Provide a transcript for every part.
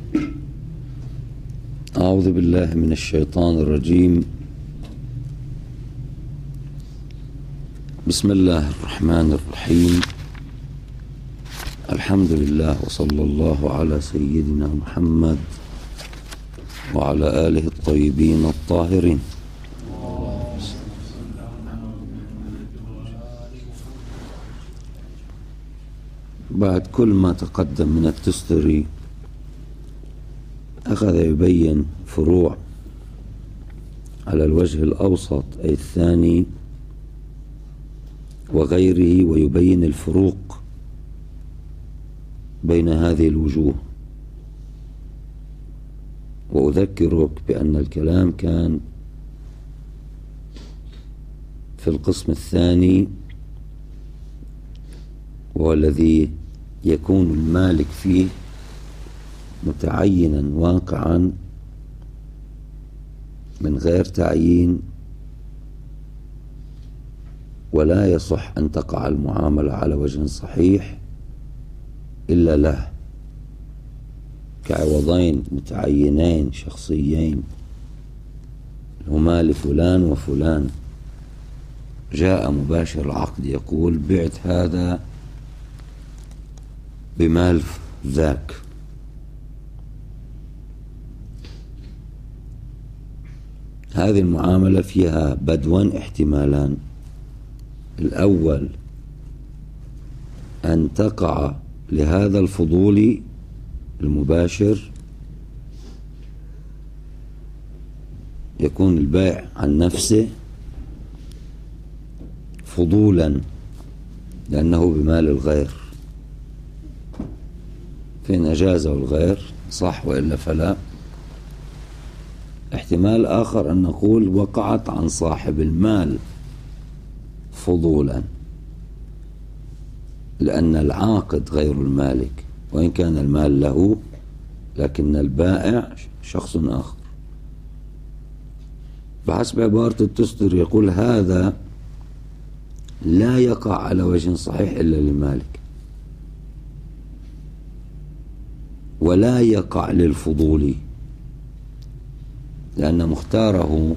أعوذ بالله من الشيطان الرجيم. بسم الله الرحمن الرحيم. الحمد لله وصلى الله على سيدنا محمد وعلى آله الطيبين الطاهرين. بعد كل ما تقدم من التستري أخذ يبين فروع على الوجه الأوسط أي الثاني وغيره، ويبين الفروق بين هذه الوجوه. وأذكرك بأن الكلام كان في القسم الثاني، وهو الذي يكون المالك فيه متعينا واقعا من غير تعيين، ولا يصح أن تقع المعاملة على وجه صحيح إلا له، كعوضين متعينين شخصيين هما لفلان وفلان. جاء مباشر العقد يقول بعت هذا بمال ذاك، هذه المعاملة فيها بدوان احتمالان: الأول أن تقع لهذا الفضولي المباشر، يكون البيع عن نفسه فضولا لأنه بمال الغير، فإن أجازه الغير صح وإلا فلا. احتمال آخر أن نقول وقعت عن صاحب المال فضولا، لأن العاقد غير المالك، وإن كان المال له لكن البائع شخص آخر. بحسب عبارة التستر يقول هذا لا يقع على وجه صحيح إلا للمالك، ولا يقع للفضولي، لأن مختاره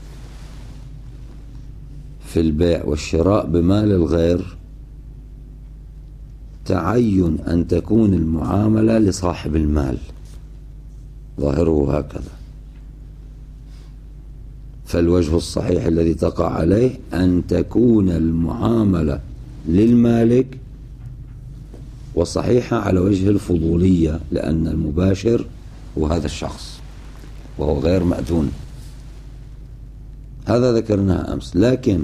في البيع والشراء بمال الغير تعين أن تكون المعاملة لصاحب المال، ظاهره هكذا. فالوجه الصحيح الذي تقع عليه أن تكون المعاملة للمالك، وصحيحة على وجه الفضولية، لأن المباشر هو هذا الشخص وهو غير مأذون. هذا ذكرناه أمس. لكن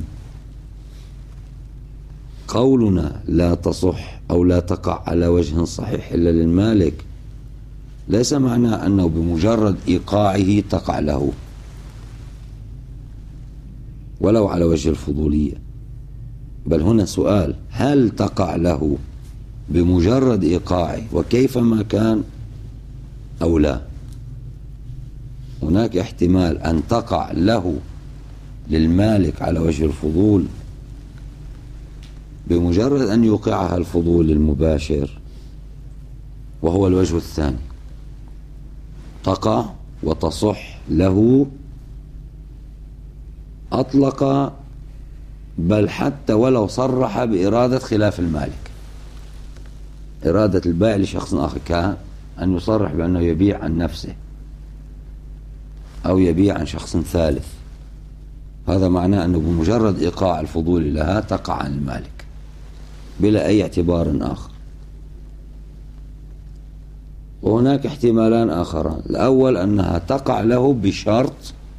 قولنا لا تصح أو لا تقع على وجه صحيح إلا للمالك ليس معناه أنه بمجرد إيقاعه تقع له ولو على وجه الفضولية، بل هنا سؤال: هل تقع له بمجرد إيقاعه وكيفما كان أو لا؟ هناك احتمال أن تقع له للمالك على وجه الفضول بمجرد أن يوقعها الفضول المباشر، وهو الوجه الثاني، تقع وتصح له أطلق، بل حتى ولو صرح بإرادة خلاف المالك، إرادة البائع لشخص آخر، كأن يصرح بأنه يبيع عن نفسه أو يبيع عن شخص ثالث. هذا معناه أنه بمجرد إيقاع الفضول لها تقع عن المالك بلا أي اعتبار آخر. وهناك احتمالان آخران: الأول أنها تقع له بشرط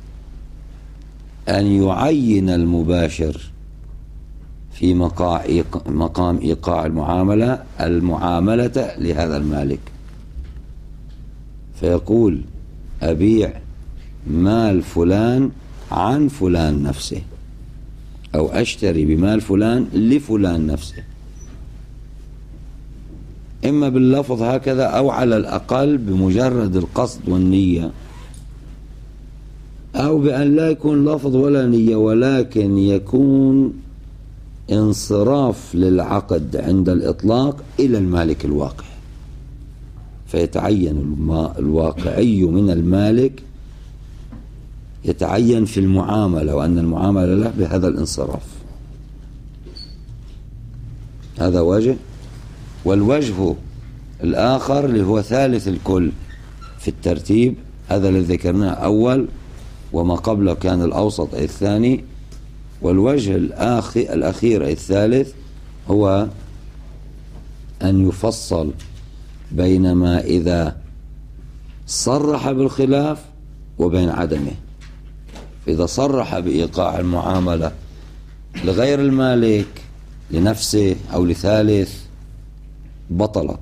أن يعين المباشر في مقام إيقاع المعاملة لهذا المالك، فيقول أبيع مال فلان عن فلان نفسه، أو أشتري بمال فلان لفلان نفسه، إما باللفظ هكذا أو على الأقل بمجرد القصد والنية، أو بأن لا يكون لفظ ولا نية، ولكن يكون انصراف للعقد عند الإطلاق إلى المالك الواقع، فيتعين الواقعي من المالك يتعين في المعاملة، وأن المعاملة له بهذا الانصراف. هذا وجه. والوجه الآخر اللي هو ثالث الكل في الترتيب، هذا الذي ذكرناه أول، وما قبله كان الأوسط أي الثاني. والوجه الأخير أي الثالث هو أن يفصل بين ما إذا صرح بالخلاف وبين عدمه. إذا صرح بإيقاع المعاملة لغير المالك لنفسه أو لثالث بطلت،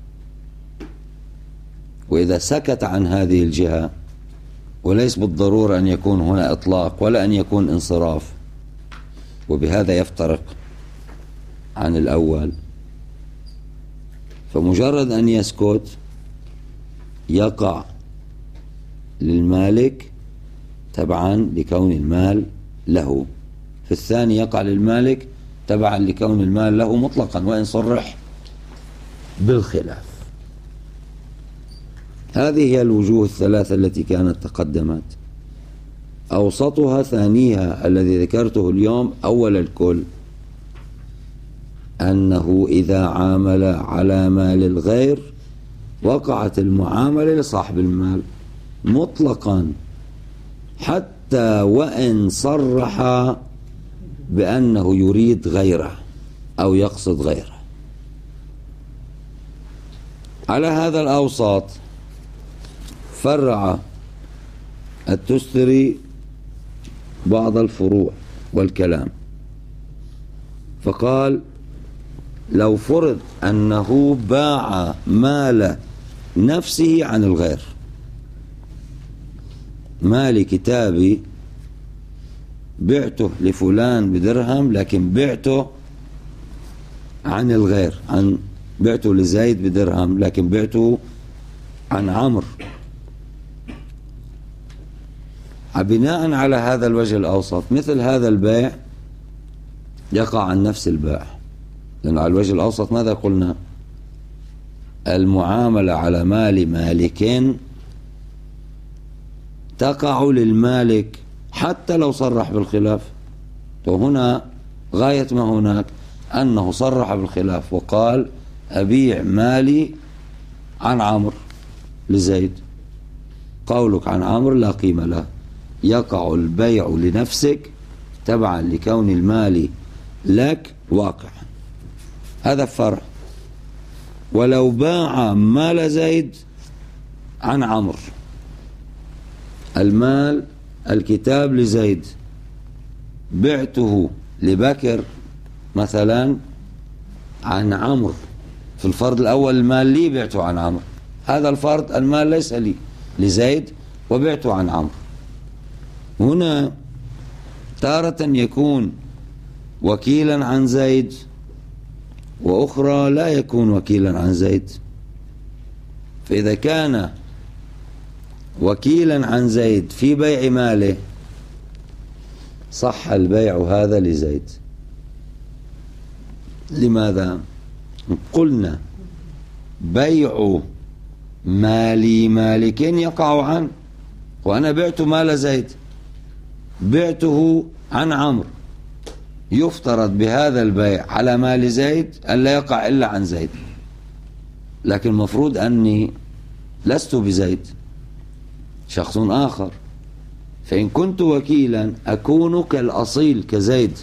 وإذا سكت عن هذه الجهة، وليس بالضرورة أن يكون هنا إطلاق ولا أن يكون انصراف، وبهذا يفترق عن الأول، فمجرد أن يسكت يقع للمالك تبعا لكون المال له، في الثاني يقع للمالك تبعا لكون المال له مطلقا وإن صرح بالخلاف. هذه هي الوجوه الثلاثة التي كانت تقدمت. أوسطها ثانيها الذي ذكرته اليوم أول الكل، أنه إذا عامل على مال الغير وقعت المعاملة لصاحب المال مطلقا، حتى وإن صرح بأنه يريد غيره أو يقصد غيره. على هذا الأوسط فرع التستري بعض الفروع والكلام، فقال: لو فرض أنه باع مال نفسه عن الغير، مال كتابي بعته لفلان بدرهم لكن بعته عن الغير، بعته لزيد بدرهم لكن بعته عن عمرو، بناء على هذا الوجه الأوسط مثل هذا البيع يقع عن نفس البائع، لأنه على الوجه الأوسط ماذا قلنا؟ المعاملة على مال مالك تقع للمالك حتى لو صرح بالخلاف. وهنا غاية ما هناك أنه صرح بالخلاف وقال: أبيع مالي عن عمرو لزيد. قولك عن عمرو لا قيمة له، يقع البيع لنفسك تبعا لكون المال لك واقع. هذا فرع. ولو باع مال زيد عن عمرو، المال الكتاب لزيد، بعته لبكر مثلا عن عمرو، في الفرض الأول المال لي بعته عن عمرو، هذا الفرض المال ليس لي لزيد وبعته عن عمرو. هنا تارة يكون وكيلا عن زيد، وأخرى لا يكون وكيلا عن زيد. فإذا كان وكيلا عن زيد في بيع ماله صح البيع هذا لزيد. لماذا؟ قلنا بيع مالي مالك يقع عنه، وأنا بعت مال زيد، بعته عن عمرو، يفترض بهذا البيع على مال زيد أن لا يقع إلا عن زيد، لكن المفروض أني لست بزيد، شخص آخر، فإن كنت وكيلا أكون كالأصيل كزيد،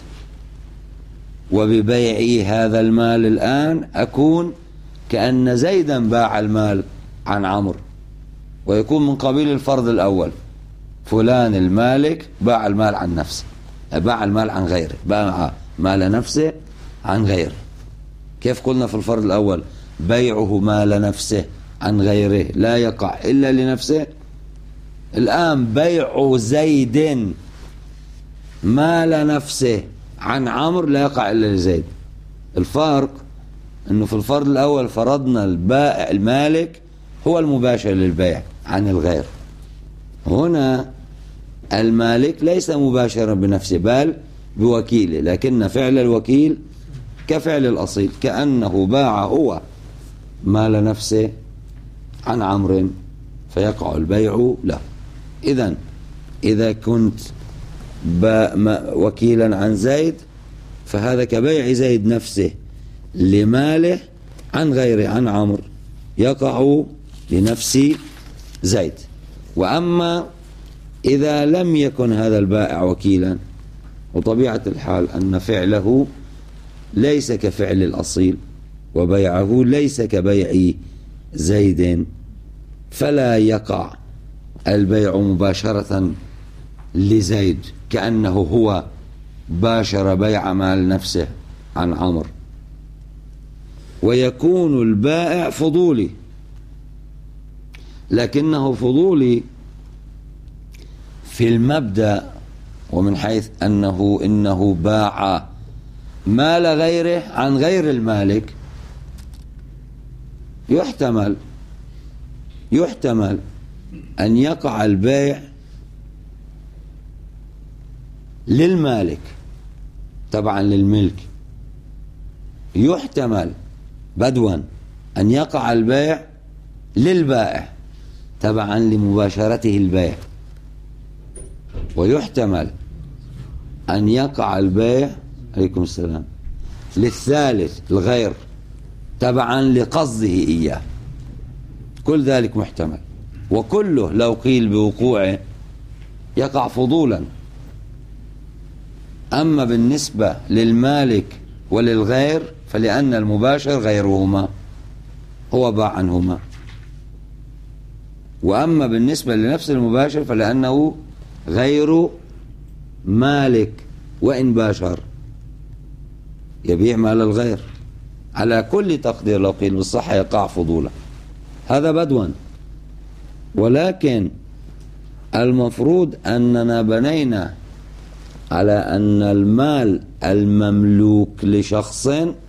وببيعي هذا المال الآن أكون كأن زيدا باع المال عن عمرو، ويكون من قبيل الفرض الأول، فلان المالك باع المال عن نفسه، باع المال عن غيره، باع مال نفسه عن غيره. كيف قلنا في الفرض الأول بيعه مال نفسه عن غيره لا يقع إلا لنفسه، الآن بيع زيد مال نفسه عن عمرو لا يقع إلا لزيد. الفرق أنه في الفرض الأول فرضنا البائع المالك هو المباشر للبيع عن الغير، هنا المالك ليس مباشرا بنفسه بل بوكيله، لكن فعل الوكيل كفعل الأصيل، كأنه باع هو مال نفسه عن عمرو فيقع البيع له. إذا كنت وكيلا عن زيد فهذا كبيع زيد نفسه لماله عن غيره عن عمرو، يقع لنفس زيد. وأما إذا لم يكن هذا البائع وكيلا، وطبيعة الحال أن فعله ليس كفعل الأصيل وبيعه ليس كبيع زيد، فلا يقع البيع مباشرة لزيد كأنه هو باشر بيع مال نفسه عن عمرو، ويكون البائع فضولي، لكنه فضولي في المبدأ، ومن حيث إنه باع مال غيره عن غير المالك، يحتمل أن يقع البيع للمالك طبعا للملك، يحتمل بدوا أن يقع البيع للبائع تبعا لمباشرته البيع، ويحتمل أن يقع البيع عليكم السلام للثالث الغير تبعا لقصده إياه. كل ذلك محتمل، وكله لو قيل بوقوعه يقع فضولا. أما بالنسبة للمالك وللغير فلأن المباشر غيرهما هو باع عنهما، وأما بالنسبة لنفس المباشر فلأنه غير مالك وإن باشر يبيع مال الغير. على كل تقدير لو قيل بالصحة يقع فضولا، هذا بدوا. ولكن المفروض أننا بنينا على أن المال المملوك لشخص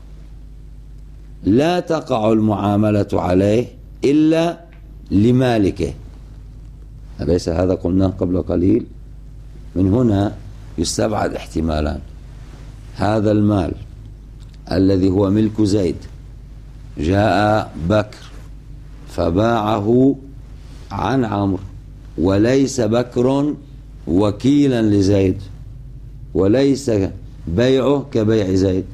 لا تقع المعاملة عليه إلا لمالكه، أليس هذا قلناه قبل قليل؟ من هنا يستبعد احتمالان: هذا المال الذي هو ملك زيد جاء بكر فباعه عن عمرو، وليس بكر وكيلا لزيد، وليس بيعه كبيع زيد،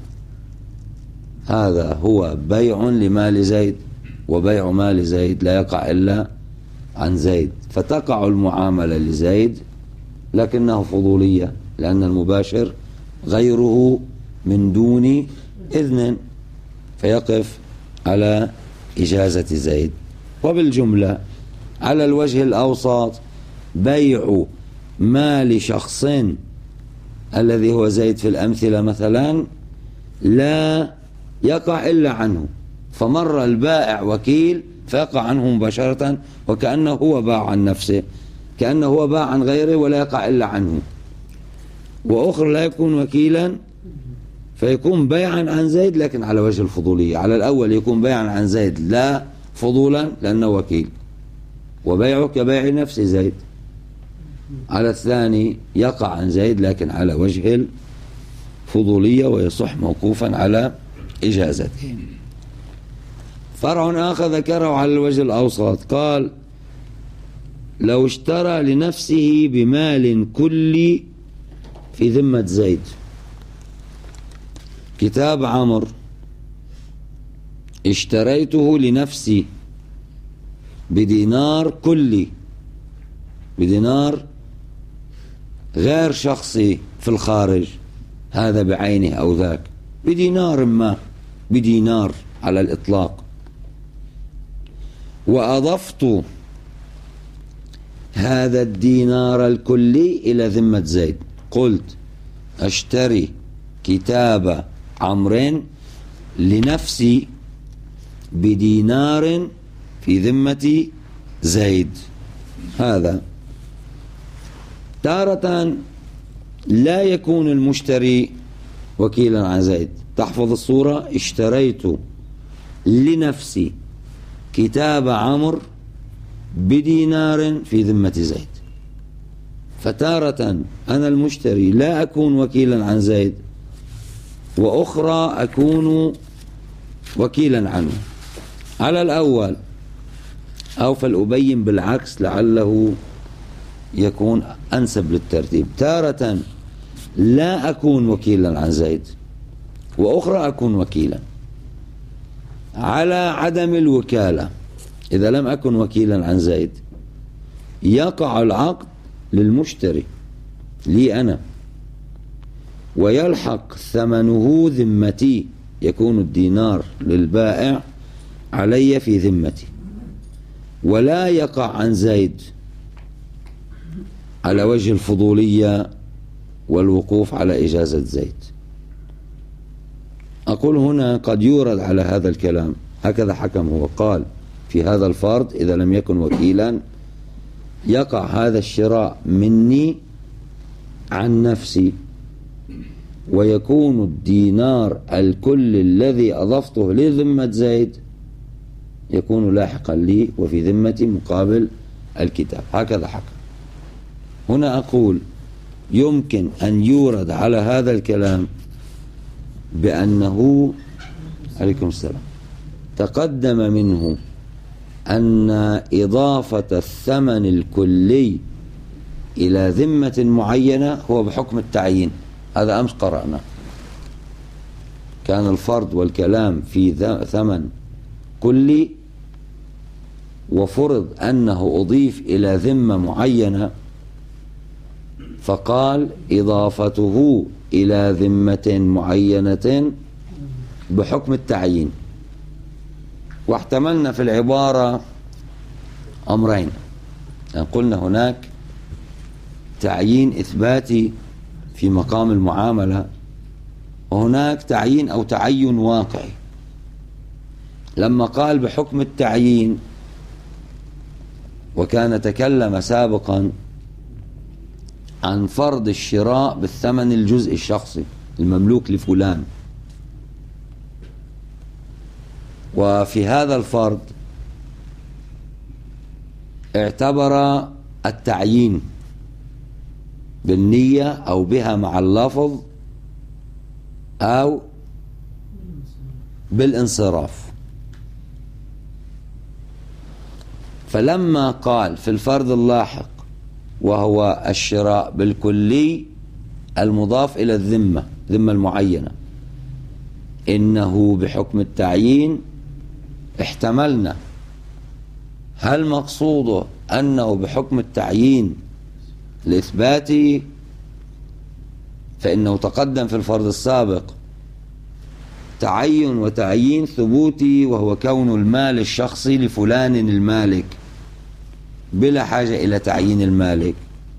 هذا هو بيع لمال زيد، وبيع مال زيد لا يقع إلا عن زيد، فتقع المعاملة لزيد لكنه فضولية، لأن المباشر غيره من دون إذن، فيقف على إجازة زيد. وبالجملة على الوجه الأوسط بيع مال شخص الذي هو زيد في الأمثلة مثلا لا يقع إلا عنه، فمر البائع وكيل فيقع عنه مباشرة، وكأنه هو باع عن نفسه، كأنه هو باع عن غيره ولا يقع إلا عنه. وأخر لا يكون وكيلا فيكون بيعا عن زيد لكن على وجه الفضولية. على الأول يكون بيعا عن زيد لا فضولا لأنه وكيل وبيعه كبيع نفس زيد. على الثاني يقع عن زيد لكن على وجه الفضولية ويصح موقوفا على إجازته. فرع آخر ذكره على الوجه الأوسط، قال: لو اشترى لنفسه بمال كلي في ذمة زيد، كتاب عمرو اشتريته لنفسي بدينار كلي، بدينار غير شخصي في الخارج، هذا بعينه أو ذاك، بدينار ما، بدينار على الإطلاق، وأضفت هذا الدينار الكلي إلى ذمة زيد، قلت أشتري كتاب عمرو لنفسي بدينار في ذمة زيد. هذا تارة لا يكون المشتري وكيلا عن زيد. تحفظ الصورة: اشتريت لنفسي كتاب عمرو بدينار في ذمة زيد، فتارة أنا المشتري لا أكون وكيلا عن زيد، وأخرى أكون وكيلا عنه. على الأول أو فلأبين بالعكس لعله يكون أنسب للترتيب. تارة لا أكون وكيلا عن زيد، وأخرى أكون وكيلا. على عدم الوكالة إذا لم أكن وكيلا عن زيد يقع العقد للمشتري لي أنا، ويلحق ثمنه ذمتي، يكون الدينار للبائع علي في ذمتي، ولا يقع عن زيد على وجه الفضولية والوقوف على إجازة زيد. أقول هنا قد يورد على هذا الكلام هكذا حكم هو، قال في هذا الفرض إذا لم يكن وكيلا يقع هذا الشراء مني عن نفسي، ويكون الدينار الكل الذي أضفته لذمة زيد يكون لاحقا لي وفي ذمتي مقابل الكتاب. هكذا حكم. هنا أقول يمكن أن يورد على هذا الكلام بأنه عليكم السلام تقدم منه أن إضافة الثمن الكلي إلى ذمة معينة هو بحكم التعيين. هذا أمس قرأنا، كان الفرض والكلام في ثمن كلي، وفرض أنه أضيف إلى ذمة معينة، فقال إضافته إلى ذمة معينة بحكم التعيين. واحتملنا في العبارة أمرين، يعني قلنا هناك تعيين إثباتي في مقام المعاملة، وهناك تعيين أو تعين واقعي. لما قال بحكم التعيين وكان تكلم سابقا عن فرض الشراء بالثمن الجزء الشخصي المملوك لفلان، وفي هذا الفرض اعتبر التعيين بالنية أو بها مع اللفظ أو بالانصراف. فلما قال في الفرض اللاحق وهو الشراء بالكلي المضاف إلى الذمة المعينة إنه بحكم التعيين، احتملنا هل مقصوده أنه بحكم التعيين الإثباتي، فإنه تقدم في الفرض السابق تعين وتعيين ثبوتي، وهو كون المال الشخصي لفلان المالك بلا حاجة إلى تعيين المالك،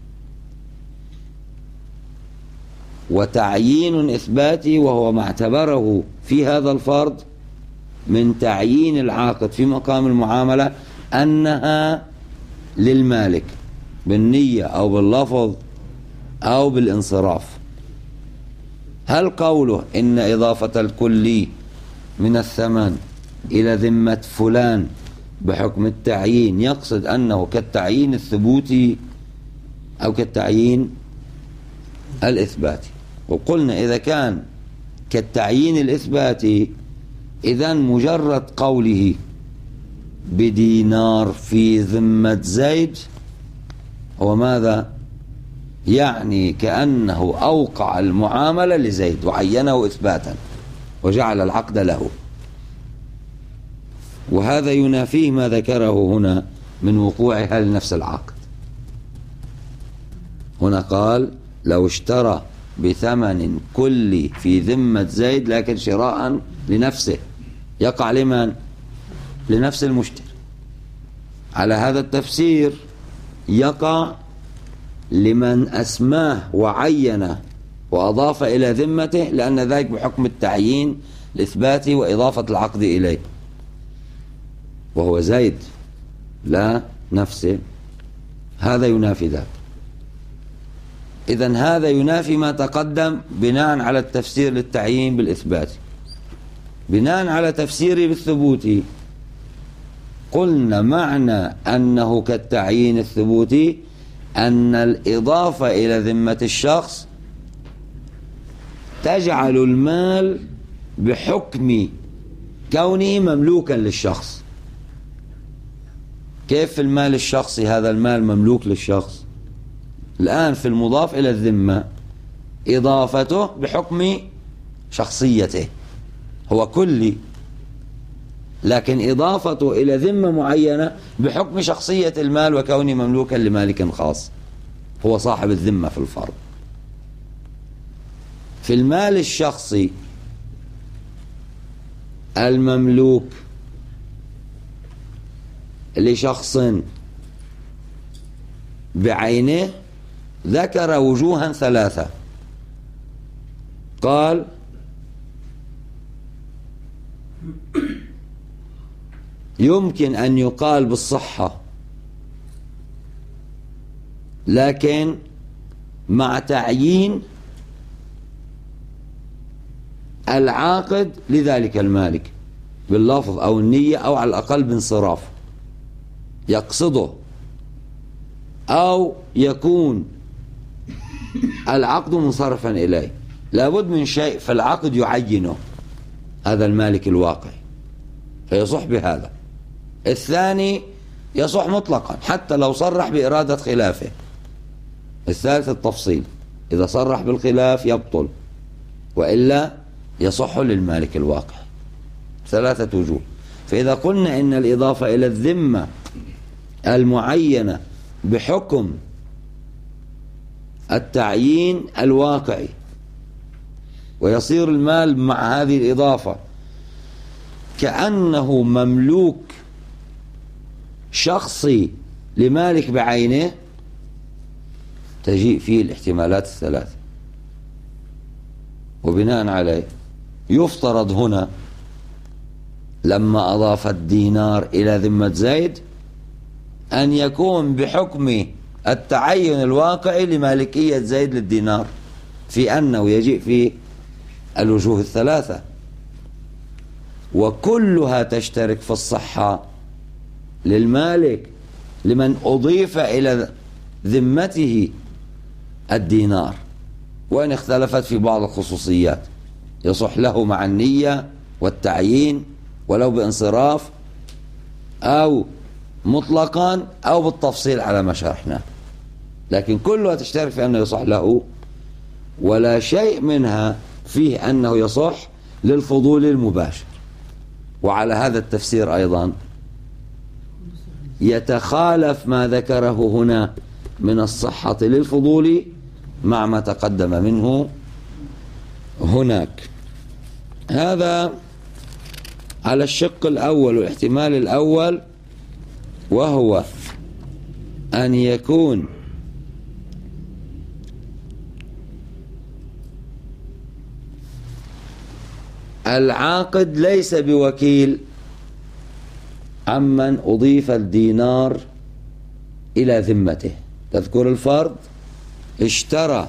وتعيين إثباتي وهو ما اعتبره في هذا الفرض من تعيين العاقد في مقام المعاملة أنها للمالك بالنية أو باللفظ أو بالانصراف. هل قوله إن إضافة الكلي من الثمن إلى ذمة فلان بحكم التعيين يقصد أنه كالتعيين الثبوتي أو كالتعيين الإثباتي؟ وقلنا إذا كان كالتعيين الإثباتي إذن مجرد قوله بدينار في ذمة زيد هو ماذا؟ يعني كأنه أوقع المعاملة لزيد وعينه إثباتا وجعل العقد له، وهذا ينافيه ما ذكره هنا من وقوعها لنفس العقد. هنا قال لو اشترى بثمن كلي في ذمة زيد لكن شراء لنفسه، يقع لمن؟ لنفس المشتري. على هذا التفسير يقع لمن أسماه وعينه وأضاف إلى ذمته، لأن ذلك بحكم التعيين الإثباتي وإضافة العقد إليه، وهو زيد لا نفسه. هذا ينافي ذلك. إذن هذا ينافي ما تقدم بناء على التفسير للتعيين بالإثبات. بناء على تفسيري بالثبوتي قلنا معنى أنه كالتعيين الثبوتي أن الإضافة إلى ذمة الشخص تجعل المال بحكم كونه مملوكا للشخص، كيف في المال الشخصي هذا المال مملوك للشخص؟ الآن في المضاف إلى الذمة إضافته بحكم شخصيته، هو كلي، لكن إضافته إلى ذمة معينة بحكم شخصية المال وكونه مملوكا لمالك خاص، هو صاحب الذمة في الفرض. في المال الشخصي المملوك لشخص بعينه ذكر وجوها ثلاثة. قال: يمكن أن يقال بالصحة، لكن مع تعيين العاقد لذلك المالك باللفظ أو النية أو على الأقل بانصراف يقصده، أو يكون العقد منصرفا إليه. لابد من شيء فالعقد يعينه هذا المالك الواقعي فيصح بهذا. الثاني يصح مطلقا حتى لو صرح بإرادة خلافه. الثالث التفصيل، إذا صرح بالخلاف يبطل، وإلا يصح للمالك الواقعي. ثلاثة وجوه. فإذا قلنا إن الإضافة إلى الذمة المعينة بحكم التعيين الواقعي، ويصير المال مع هذه الإضافة كأنه مملوك شخصي لمالك بعينه، تجيء فيه الاحتمالات الثلاث. وبناء عليه يفترض هنا لما أضاف الدينار إلى ذمة زيد أن يكون بحكم التعين الواقعي لمالكية زيد للدينار، في أنه يجيء في الوجوه الثلاثة، وكلها تشترك في الصحة للمالك لمن أضيف إلى ذمته الدينار، وإن اختلفت في بعض الخصوصيات. يصح له مع النية والتعيين ولو بانصراف أو مطلقا أو بالتفصيل على ما شرحناه، لكن كلها تشترك في أنه يصح له، ولا شيء منها فيه أنه يصح للفضول المباشر. وعلى هذا التفسير أيضا يتخالف ما ذكره هنا من الصحة للفضول مع ما تقدم منه هناك. هذا على الشق الأول والاحتمال الأول، وهو أن يكون العاقد ليس بوكيل عمن أضيف الدينار إلى ذمته. تذكر الفرض: اشترى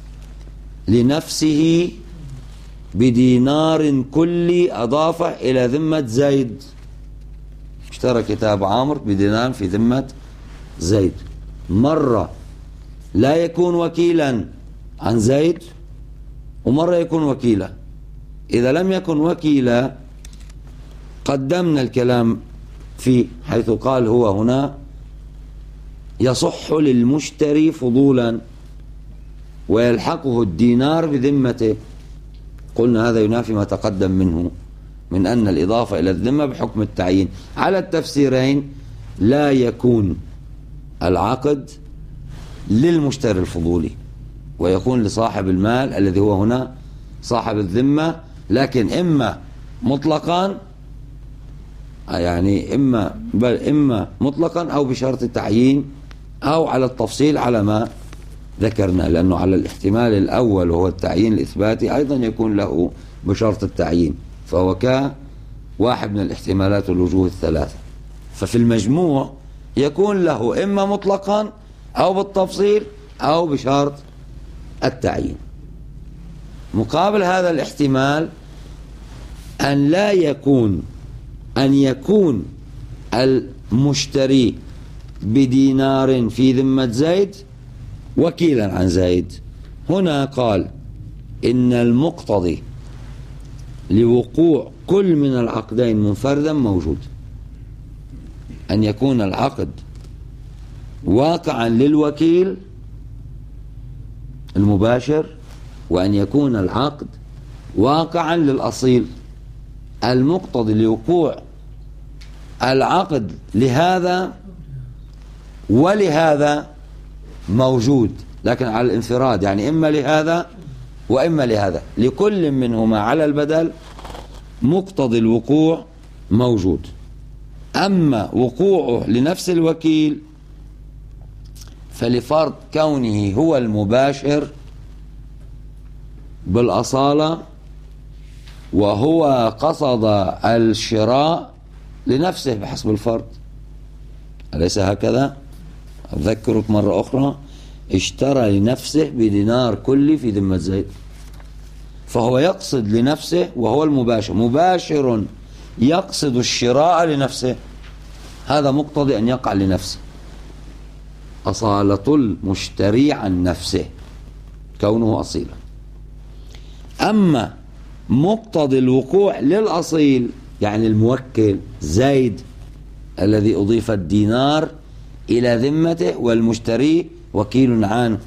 لنفسه بدينار كلي أضافه إلى ذمة زيد. اشترى كتاب عمرو بدينار في ذمة زيد. مرة لا يكون وكيلا عن زيد، ومرة يكون وكيلا. إذا لم يكن وكيلا قدمنا الكلام فيه، حيث قال هو هنا يصح للمشتري فضولا ويلحقه الدينار بذمته. قلنا هذا ينافي ما تقدم منه من أن الإضافة إلى الذمة بحكم التعيين. على التفسيرين لا يكون العقد للمشتري الفضولي، ويكون لصاحب المال الذي هو هنا صاحب الذمة، لكن إما مطلقا، يعني إما مطلقا أو بشرط التعيين أو على التفصيل على ما ذكرنا، لأنه على الاحتمال الأول وهو التعيين الإثباتي أيضا يكون له بشرط التعيين، فهو كواحد من الاحتمالات والوجوه الثلاثة. ففي المجموع يكون له إما مطلقا أو بالتفصيل أو بشرط التعيين. مقابل هذا الاحتمال أن يكون المشتري بدينار في ذمة زيد وكيلا عن زيد. هنا قال إن المقتضي لوقوع كل من العقدين منفردا موجود. أن يكون العقد واقعا للوكيل المباشر، وأن يكون العقد واقعا للأصيل. المقتضي لوقوع العقد لهذا ولهذا موجود، لكن على الانفراد، يعني إما لهذا وإما لهذا، لكل منهما على البدل مقتضي الوقوع موجود. أما وقوعه لنفس الوكيل فلفرض كونه هو المباشر بالأصالة وهو قصد الشراء لنفسه بحسب الفرض. أليس هكذا؟ أذكرك مرة أخرى، اشترى لنفسه بدينار كلي في ذمة زيد، فهو يقصد لنفسه وهو المباشر، مباشر يقصد الشراء لنفسه، هذا مقتضي أن يقع لنفسه، أصالة المشتري عن نفسه كونه أصيلا. أما مقتضي الوقوع للأصيل يعني الموكل زيد الذي أضيف الدينار إلى ذمته والمشتري وكيل عنه،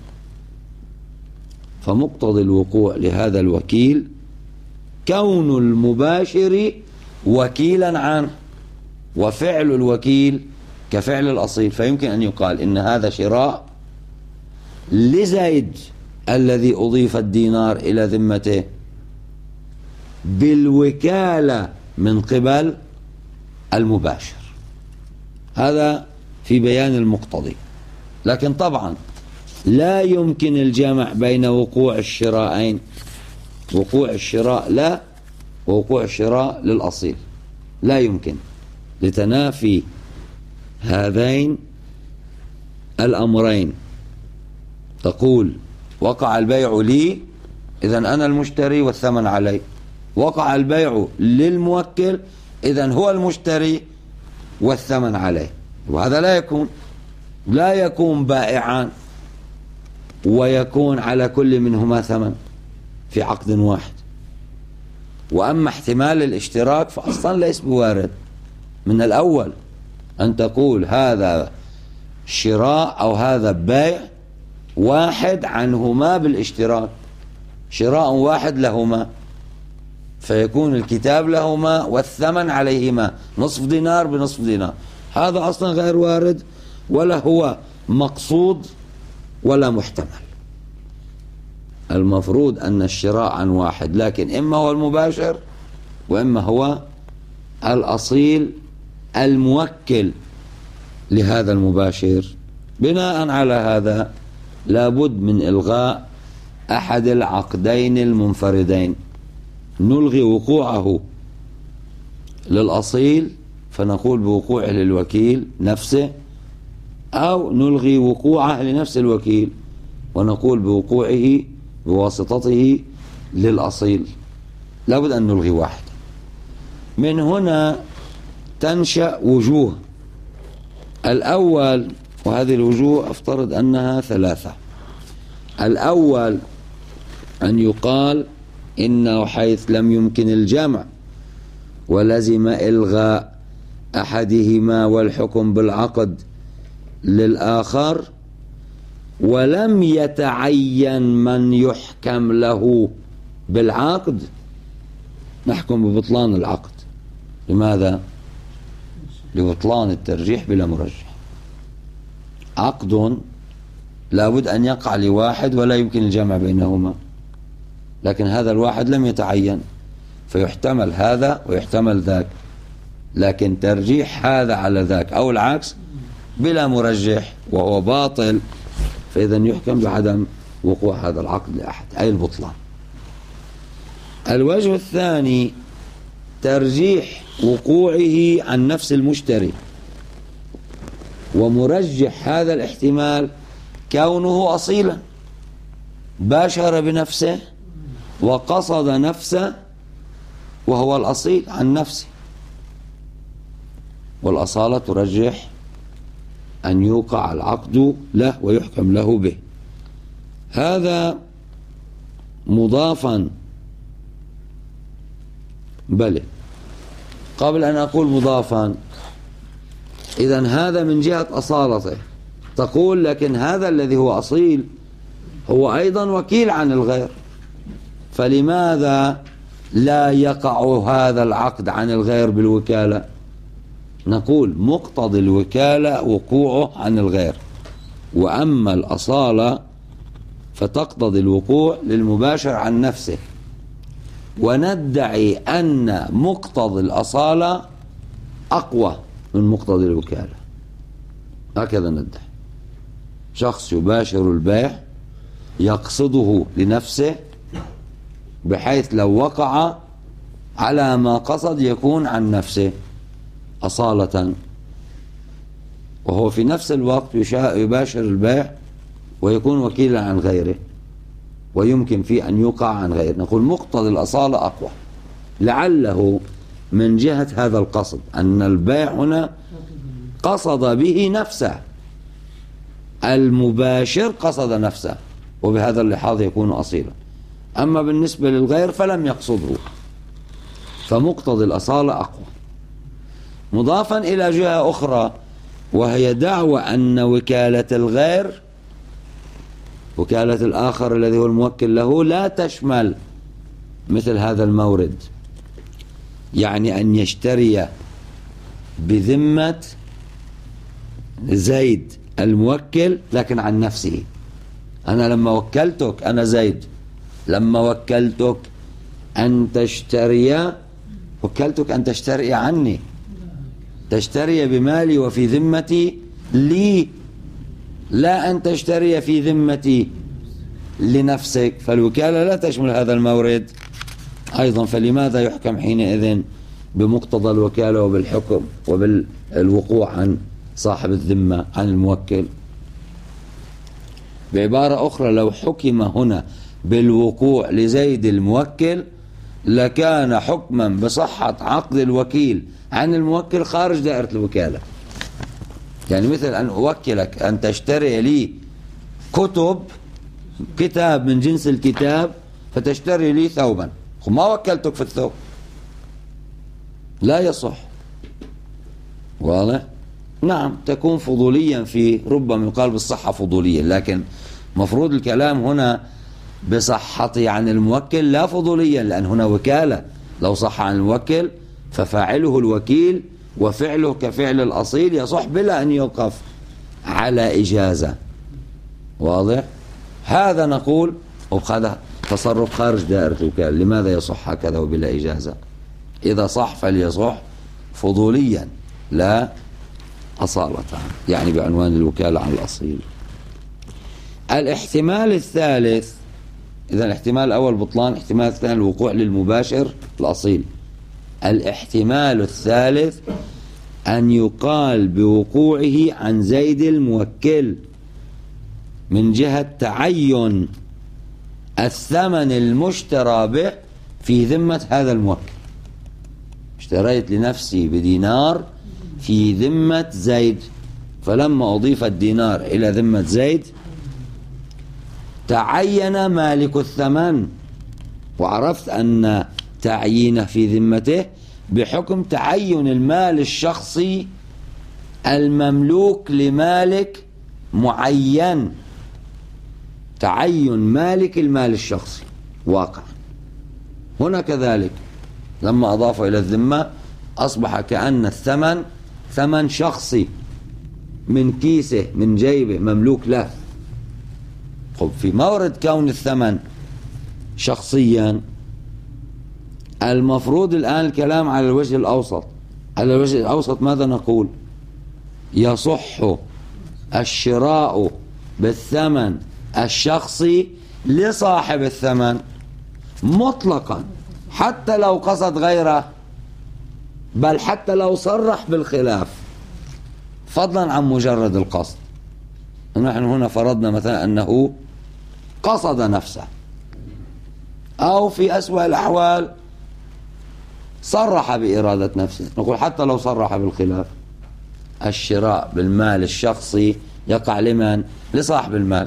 فمقتضي الوقوع لهذا الوكيل كون المباشر وكيلا عنه، وفعل الوكيل كفعل الأصيل. فيمكن أن يقال إن هذا شراء لزيد الذي أضيف الدينار إلى ذمته بالوكالة من قبل المباشر، هذا في بيان المقتضي. لكن طبعا لا يمكن الجمع بين وقوع الشراءين، وقوع الشراء لا ووقوع الشراء للأصيل، لا يمكن لتنافي هذين الأمرين. تقول وقع البيع لي، إذن أنا المشتري والثمن علي، وقع البيع للموكل، إذن هو المشتري والثمن عليه، وهذا لا يكون بائعان ويكون على كل منهما ثمن في عقد واحد. وأما احتمال الاشتراك فأصلا ليس بوارد من الأول، أن تقول هذا شراء أو هذا بيع واحد عنهما بالاشتراك، شراء واحد لهما، فيكون الكتاب لهما والثمن عليهما، نصف دينار بنصف دينار، هذا أصلا غير وارد ولا هو مقصود ولا محتمل. المفروض أن الشراء عن واحد، لكن إما هو المباشر وإما هو الأصيل الموكل لهذا المباشر. بناء على هذا لابد من إلغاء أحد العقدين المنفردين، نلغي وقوعه للأصيل فنقول بوقوعه للوكيل نفسه، أو نلغي وقوعه لنفس الوكيل ونقول بوقوعه بواسطته للأصيل. لابد أن نلغي واحد. من هنا تنشأ وجوه. الأول، وهذه الوجوه أفترض أنها ثلاثة. الأول أن يقال إنه حيث لم يمكن الجمع ولزم إلغاء أحدهما والحكم بالعقد للآخر، ولم يتعين من يحكم له بالعقد، نحكم ببطلان العقد. لماذا؟ لبطلان الترجيح بلا مرجح. عقد لابد أن يقع لواحد ولا يمكن الجمع بينهما، لكن هذا الواحد لم يتعين، فيحتمل هذا ويحتمل ذاك، لكن ترجيح هذا على ذاك أو العكس بلا مرجح وهو باطل، فإذا يحكم بعدم وقوع هذا العقد لأحد، أي البطلان. الوجه الثاني ترجيح وقوعه عن نفس المشتري، ومرجح هذا الاحتمال كونه أصيلا باشر بنفسه وقصد نفسه وهو الأصيل عن نفسه، والأصالة ترجح أن يوقع العقد له ويحكم له به. هذا مضافا، بل قبل أن أقول مضافا إذن هذا من جهة أصالته. تقول لكن هذا الذي هو أصيل هو أيضا وكيل عن الغير، فلماذا لا يقع هذا العقد عن الغير بالوكالة؟ نقول مقتضي الوكالة وقوعه عن الغير، وأما الأصالة فتقتضي الوقوع للمباشر عن نفسه، وندعي أن مقتضي الأصالة أقوى من مقتضي الوكالة. هكذا ندعي. شخص يباشر البيع يقصده لنفسه بحيث لو وقع على ما قصد يكون عن نفسه أصالة، وهو في نفس الوقت يباشر البيع ويكون وكيلا عن غيره، ويمكن فيه أن يقع عن غيره. نقول مقتضى الأصالة أقوى، لعله من جهة هذا القصد، أن البيع هنا قصد به نفسه، المباشر قصد نفسه، وبهذا اللحاظ يكون أصيلا. أما بالنسبة للغير فلم يقصده، فمقتضى الأصالة أقوى. مضافا إلى جهة أخرى، وهي دعوى أن وكالة الغير، وكالة الآخر الذي هو الموكل له، لا تشمل مثل هذا المورد، يعني أن يشتري بذمة زيد الموكل لكن عن نفسه. أنا لما وكلتك، أنا زيد، لما وكلتك أن تشتري، وكلتك أن تشتري عني، تشتري بمالي وفي ذمتي لي، لا أن تشتري في ذمتي لنفسك. فالوكالة لا تشمل هذا المورد أيضا، فلماذا يحكم حينئذ بمقتضى الوكالة وبالحكم وبالوقوع عن صاحب الذمة عن الموكل؟ بعبارة أخرى، لو حكم هنا بالوقوع لزيد الموكل لكان حكما بصحة عقد الوكيل عن الموكل خارج دائرة الوكالة. يعني مثل أن أوكلك أن تشتري لي كتاب من جنس الكتاب، فتشتري لي ثوبا، ما وكلتك في الثوب، لا يصح. واضح؟ نعم، تكون فضوليا، في ربما يقال بالصحة فضوليا، لكن مفروض الكلام هنا بصحته عن الموكل لا فضوليا، لأن هنا وكالة. لو صح عن الموكل ففاعله الوكيل وفعله كفعل الأصيل يصح بلا أن يوقف على إجازة. واضح؟ هذا نقول وهذا تصرف خارج دائرة الوكالة. لماذا يصح هكذا وبلا إجازة؟ إذا صح فليصح فضوليا لا أصالة، يعني بعنوان الوكالة عن الأصيل. الاحتمال الثالث، إذا الاحتمال الأول بطلان، الاحتمال الثاني الوقوع للمباشر الأصيل. الاحتمال الثالث أن يقال بوقوعه عن زيد الموكل من جهة تعين الثمن المشترى به في ذمة هذا الموكل. اشتريت لنفسي بدينار في ذمة زيد، فلما أضيف الدينار إلى ذمة زيد تعين مالك الثمن، وعرفت أن تعيينه في ذمته بحكم تعين المال الشخصي المملوك لمالك معين، تعين مالك المال الشخصي واقع. هنا كذلك لما أضافه إلى الذمة أصبح كأن الثمن ثمن شخصي من كيسه من جيبه مملوك له. خب، في مورد كون الثمن شخصيا المفروض الآن الكلام على الوجه الأوسط. على الوجه الأوسط ماذا نقول؟ يصح الشراء بالثمن الشخصي لصاحب الثمن مطلقا، حتى لو قصد غيره، بل حتى لو صرح بالخلاف، فضلا عن مجرد القصد. نحن هنا فرضنا مثلا أنه قصد نفسه، أو في أسوأ الأحوال صرح بإرادة نفسه، نقول حتى لو صرح بالخلاف الشراء بالمال الشخصي يقع لمن؟ لصاحب المال.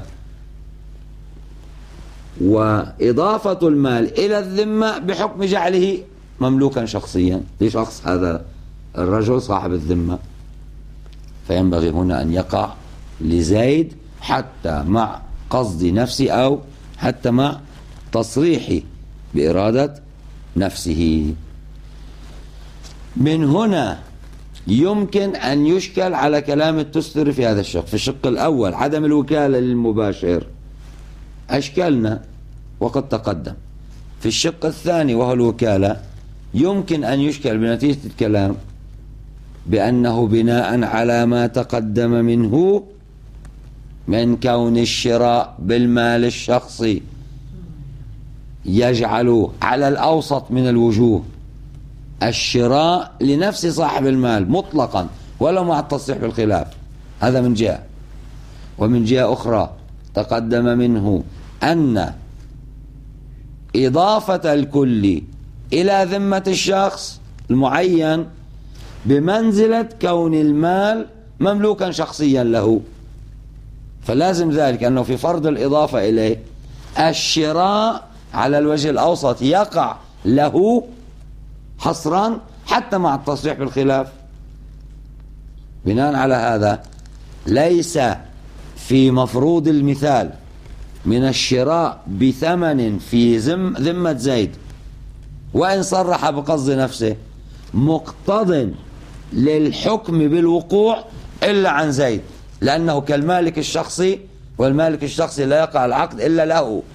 وإضافة المال إلى الذمة بحكم جعله مملوكا شخصيا لشخص هذا الرجل صاحب الذمة. فينبغي هنا أن يقع لزيد حتى مع قصد نفسي أو حتى مع تصريحي بإرادة نفسه. من هنا يمكن أن يشكل على كلام التستري في هذا الشق. في الشق الأول عدم الوكالة للمباشر أشكلنا وقد تقدم. في الشق الثاني وهو الوكالة يمكن أن يشكل بنتيجة الكلام بأنه بناء على ما تقدم منه من كون الشراء بالمال الشخصي يجعل على الأوسط من الوجوه الشراء لنفس صاحب المال مطلقا ولو مع التصريح بالخلاف. هذا من جهة. ومن جهة أخرى تقدم منه أن إضافة الكل إلى ذمة الشخص المعين بمنزلة كون المال مملوكا شخصيا له، فلازم ذلك أنه في فرض الإضافة إليه الشراء على الوجه الأوسط يقع له حصرا حتى مع التصريح بالخلاف. بناء على هذا ليس في مفروض المثال من الشراء بثمن في ذمة زيد وإن صرح بقصد نفسه مقتض للحكم بالوقوع إلا عن زيد، لأنه كالمالك الشخصي، والمالك الشخصي لا يقع العقد إلا له.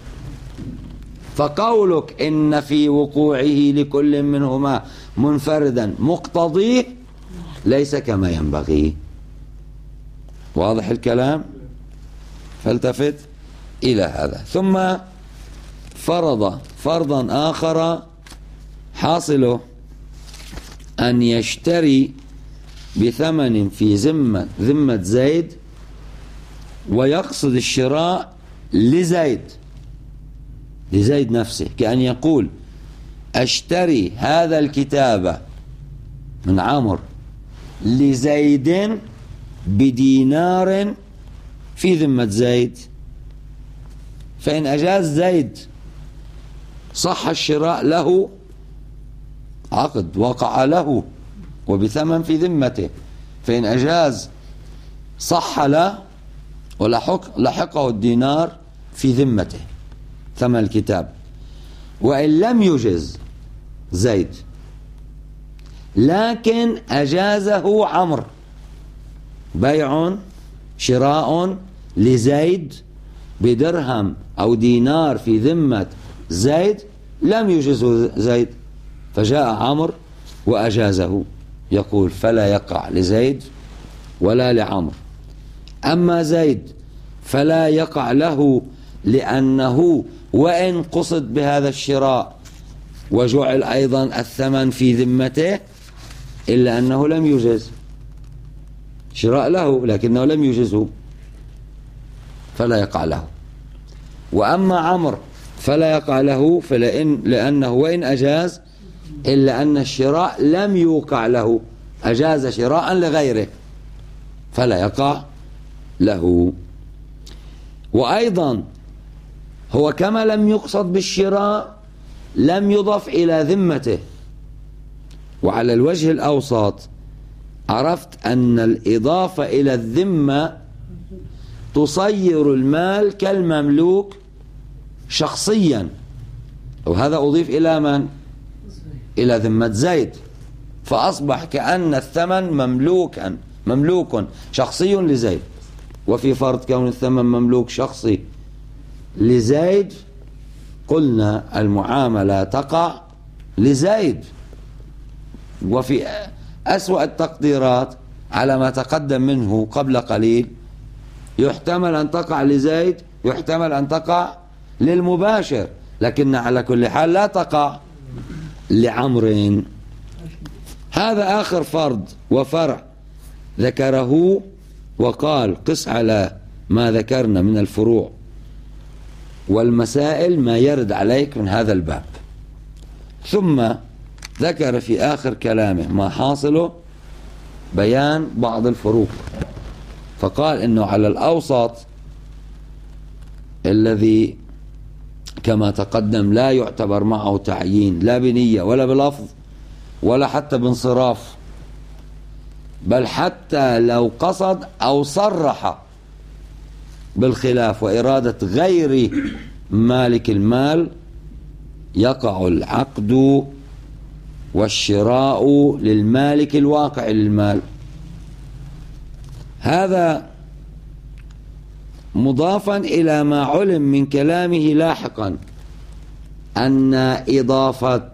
فقولك إن في وقوعه لكل منهما منفردا مقتضيه ليس كما ينبغي. واضح الكلام؟ فالتفت إلى هذا. ثم فرض فرضا آخر حاصله أن يشتري بثمن في ذمة زيد ويقصد الشراء لزيد نفسه، كأن يقول أشتري هذا الكتاب من عمرو لزيد بدينار في ذمة زيد، فإن أجاز زيد صح الشراء له، عقد وقع له وبثمن في ذمته، فإن أجاز صح له ولحقه الدينار في ذمته ثمن الكتاب. وإن لم يجز زيد لكن أجازه عمرو بيع شراء لزيد بدرهم أو دينار في ذمة زيد، لم يجزه زيد فجاء عمرو وأجازه، يقول فلا يقع لزيد ولا لعمرو. أما زيد فلا يقع له، لأنه وإن قصد بهذا الشراء وجعل أيضا الثمن في ذمته إلا أنه لم يجز شراء له، لكنه لم يجزه فلا يقع له. وأما عمرو فلا يقع له لأنه وإن أجاز إلا أن الشراء لم يوقع له، أجاز شراء لغيره فلا يقع له. وأيضا هو كما لم يقصد بالشراء لم يضف إلى ذمته. وعلى الوجه الأوسط عرفت أن الإضافة إلى الذمة تصير المال كالمملوك شخصيا، وهذا أضيف إلى من؟ إلى ذمة زيد، فأصبح كأن الثمن مملوك شخصي لزيد. وفي فرض كون الثمن مملوك شخصي لزيد قلنا المعاملة تقع لزيد. وفي أسوأ التقديرات على ما تقدم منه قبل قليل يحتمل أن تقع لزيد، يحتمل أن تقع للمباشر، لكن على كل حال لا تقع لعمر. هذا آخر فرض وفرع ذكره وقال قس على ما ذكرنا من الفروع والمسائل ما يرد عليك من هذا الباب. ثم ذكر في آخر كلامه ما حاصله بيان بعض الفروق، فقال إنه على الأوسط الذي كما تقدم لا يعتبر معه تعيين لا بنية ولا بلفظ ولا حتى بانصراف، بل حتى لو قصد أو صرح بالخلاف وإرادة غير مالك المال يقع العقد والشراء للمالك الواقع للمال. هذا مضافا إلى ما علم من كلامه لاحقا أن إضافة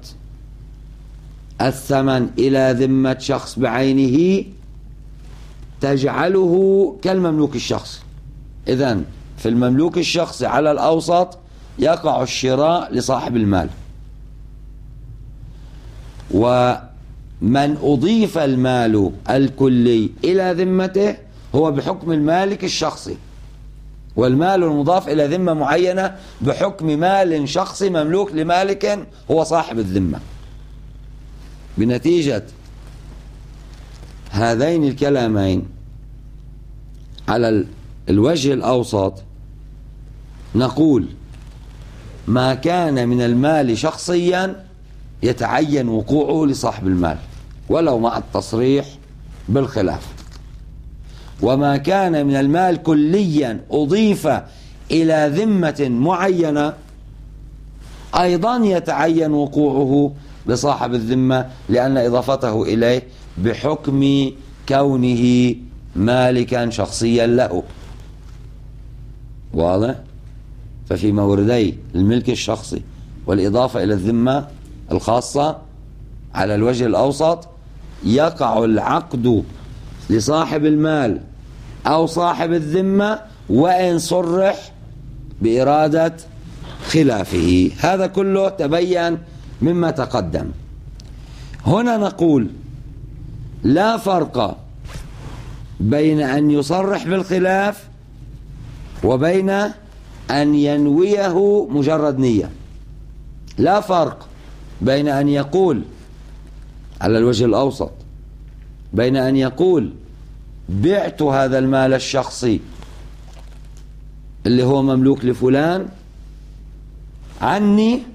الثمن إلى ذمة شخص بعينه تجعله كالمملوك الشخصي. إذن في المملوك الشخصي على الأوسط يقع الشراء لصاحب المال، ومن أضيف المال الكلي إلى ذمته هو بحكم المالك الشخصي، والمال المضاف إلى ذمة معينة بحكم مال شخصي مملوك لمالك هو صاحب الذمة. بنتيجة هذين الكلامين على الوجه الأوسط نقول ما كان من المال شخصيا يتعين وقوعه لصاحب المال ولو مع التصريح بالخلاف، وما كان من المال كليا أضيف إلى ذمة معينة أيضا يتعين وقوعه لصاحب الذمة، لأن إضافته إليه بحكم كونه مالكا شخصيا له. واضح؟ ففي موردي الملك الشخصي والإضافة إلى الذمة الخاصة على الوجه الأوسط يقع العقد لصاحب المال أو صاحب الذمة وإن صرح بإرادة خلافه. هذا كله تبين مما تقدم. هنا نقول لا فرق بين أن يصرح بالخلاف وبين أن ينويه مجرد نية. لا فرق بين أن يقول على الوجه الأوسط بين أن يقول بعت هذا المال الشخصي اللي هو مملوك لفلان عني،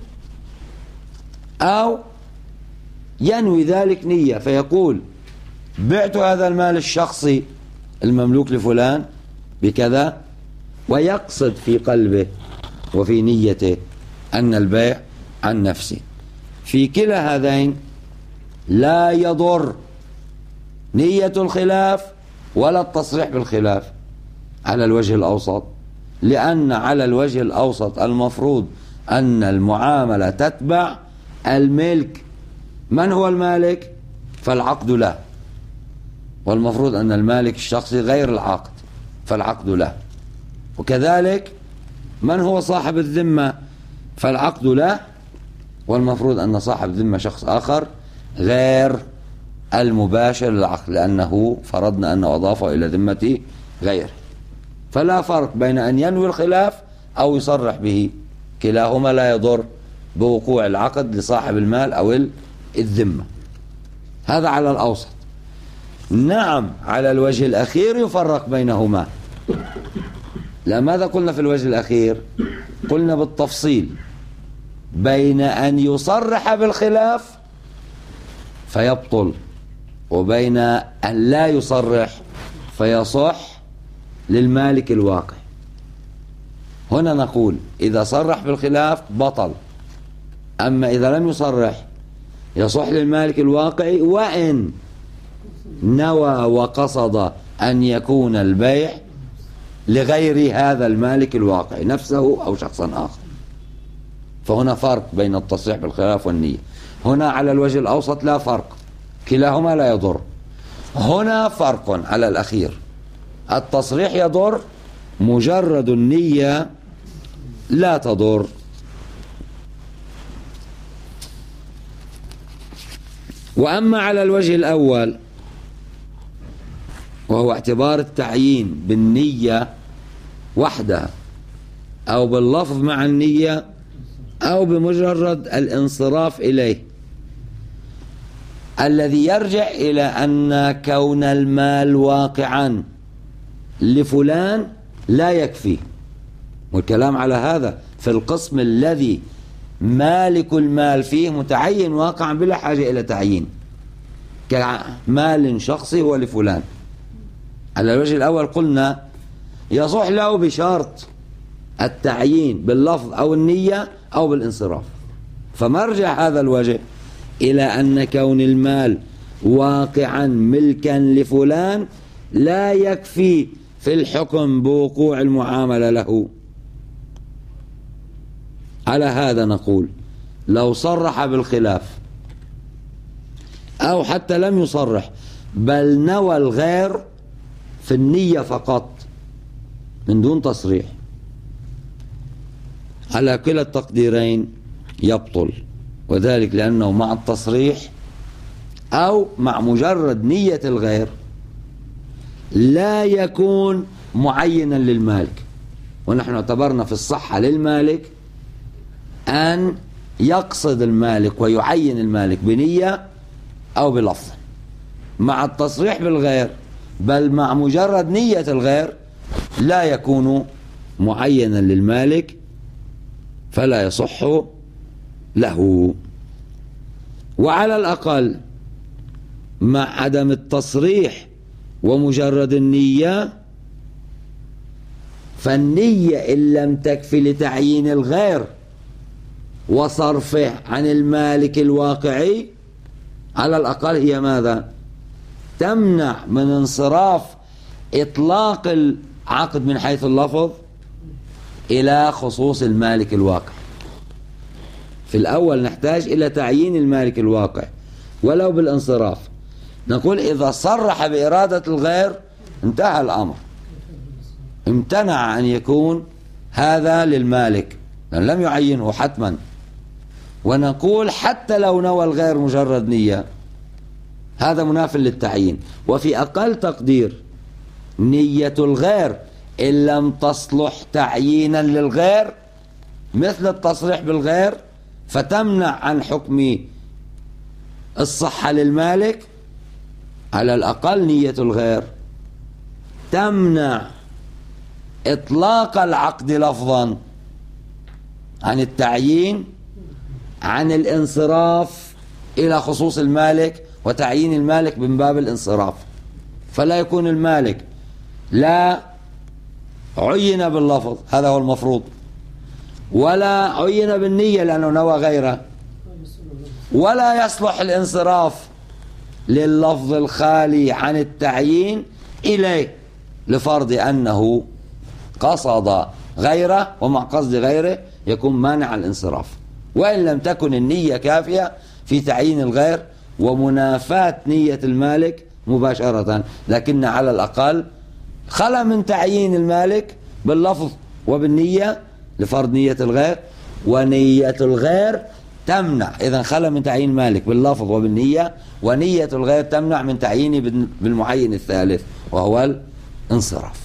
أو ينوي ذلك نية فيقول بعت هذا المال الشخصي المملوك لفلان بكذا، ويقصد في قلبه وفي نيته أن البيع عن نفسه. في كلا هذين لا يضر نية الخلاف ولا التصريح بالخلاف على الوجه الأوسط، لأن على الوجه الأوسط المفروض أن المعاملة تتبع الملك. من هو المالك؟ فالعقد له، والمفروض أن المالك الشخصي غير العقد فالعقد له. وكذلك من هو صاحب الذمة؟ فالعقد له، والمفروض أن صاحب الذمة شخص آخر غير المباشر للعقد، لأنه فرضنا أنه أضافه إلى ذمة غيره. فلا فرق بين أن ينوي الخلاف أو يصرح به، كلاهما لا يضر بوقوع العقد لصاحب المال أو الذمة. هذا على الأوسط. نعم على الوجه الأخير يفرق بينهما. لا، ماذا قلنا في الوجه الأخير؟ قلنا بالتفصيل بين أن يصرح بالخلاف فيبطل وبين أن لا يصرح فيصح للمالك الواقع. هنا نقول إذا صرح بالخلاف بطل، أما إذا لم يصرح يصح للمالك الواقع وإن نوى وقصد أن يكون البيع لغير هذا المالك الواقع نفسه أو شخصا آخر. فهنا فرق بين التصريح بالخلاف والنية. هنا على الوجه الأوسط لا فرق، كلاهما لا يضر. هنا فرق على الأخير، التصريح يضر، مجرد النية لا تضر. وأما على الوجه الأول وهو اعتبار التعيين بالنية وحدها أو باللفظ مع النية أو بمجرد الانصراف إليه، الذي يرجع إلى أن كون المال واقعا لفلان لا يكفي. والكلام على هذا في القسم الذي مالك المال فيه متعين واقعا بلا حاجة إلى تعيين. كمال شخصي هو لفلان. على الوجه الأول قلنا يصح له بشرط التعيين باللفظ أو النية أو بالانصراف. فمرجع هذا الوجه إلى أن كون المال واقعا ملكا لفلان لا يكفي في الحكم بوقوع المعاملة له. على هذا نقول لو صرح بالخلاف أو حتى لم يصرح بل نوى الغير في النية فقط من دون تصريح، على كلا التقديرين يبطل، وذلك لأنه مع التصريح أو مع مجرد نية الغير لا يكون معينا للمالك. ونحن اعتبرنا في الصحة للمالك أن يقصد المالك ويعين المالك بنية أو بلفظ. مع التصريح بالغير بل مع مجرد نية الغير لا يكون معينا للمالك فلا يصح له. وعلى الأقل مع عدم التصريح ومجرد النية، فالنية إن لم تكفي لتعيين الغير وصرفه عن المالك الواقعي على الأقل هي ماذا؟ تمنع من انصراف إطلاق العقد من حيث اللفظ إلى خصوص المالك الواقع. في الأول نحتاج إلى تعيين المالك الواقع ولو بالانصراف. نقول إذا صرح بإرادة الغير انتهى الأمر، امتنع أن يكون هذا للمالك لأن لم يعينه حتما. ونقول حتى لو نوى الغير مجرد نية هذا مناف للتعيين. وفي أقل تقدير نية الغير إن لم تصلح تعيينا للغير مثل التصريح بالغير فتمنع عن حكم الصحة للمالك، على الأقل نية الغير تمنع إطلاق العقد لفظا عن التعيين عن الانصراف إلى خصوص المالك وتعيين المالك من باب الانصراف. فلا يكون المالك لا عين باللفظ هذا هو المفروض، ولا عين بالنية لأنه نوى غيره، ولا يصلح الانصراف لللفظ الخالي عن التعيين إليه لفرض أنه قصد غيره، ومع قصد غيره يكون مانع الانصراف. وإن لم تكن النية كافية في تعيين الغير ومنافاة نية المالك مباشرة، لكن على الأقل خلا من تعيين المالك باللفظ وبالنية لفرض نية الغير، ونية الغير تمنع. إذا خلا من تعيين المالك باللفظ وبالنية، ونية الغير تمنع من تعيينه بالمعين الثالث وهو الانصراف.